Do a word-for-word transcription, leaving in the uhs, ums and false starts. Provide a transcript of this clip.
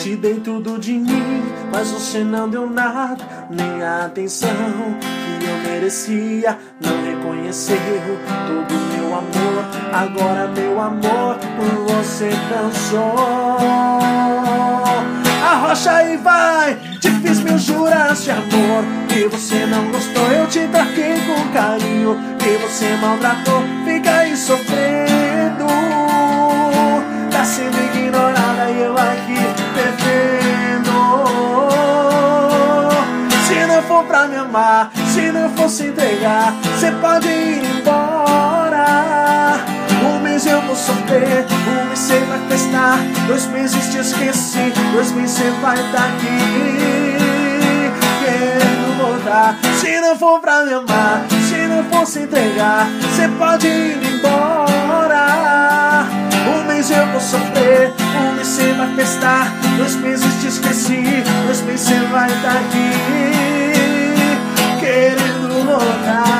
Te dei tudo de mim, mas você não deu nada, nem a atenção que eu merecia. Não reconheceu todo o meu amor, agora meu amor por você cansou. Arrocha e vai, te fiz mil juras de amor, que você não gostou, eu te traquei com carinho, que você maltratou, fica aí sofrendo. Tá sendo ignorada e eu aqui perdendo. Se não for pra me amar, se não for se entregar, cê pode ir embora. Um mês eu vou sofrer, um mês cê vai festar, dois meses te esqueci, dois meses cê vai tá aqui querendo voltar. Se não for pra me amar, se não for se entregar, cê pode ir embora. Um mês eu vou sofrer, um mês cê vai festar, dois meses te esqueci, dois meses cê vai tá aqui querendo voltar.